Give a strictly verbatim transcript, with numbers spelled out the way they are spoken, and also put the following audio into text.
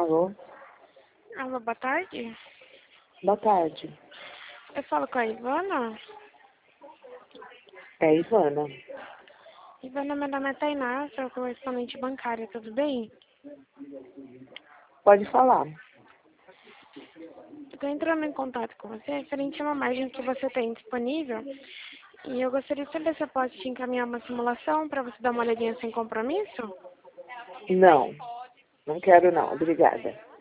Alô? Alô, boa tarde. Boa tarde. Eu falo com a Ivana. É a Ivana. Ivana, meu nome é Tainá, sou correspondente bancária, tudo bem? Pode falar. Estou entrando em contato com você referente a uma margem que você tem disponível e eu gostaria de saber se eu posso te encaminhar uma simulação para você dar uma olhadinha sem compromisso. Não, não quero não, obrigada.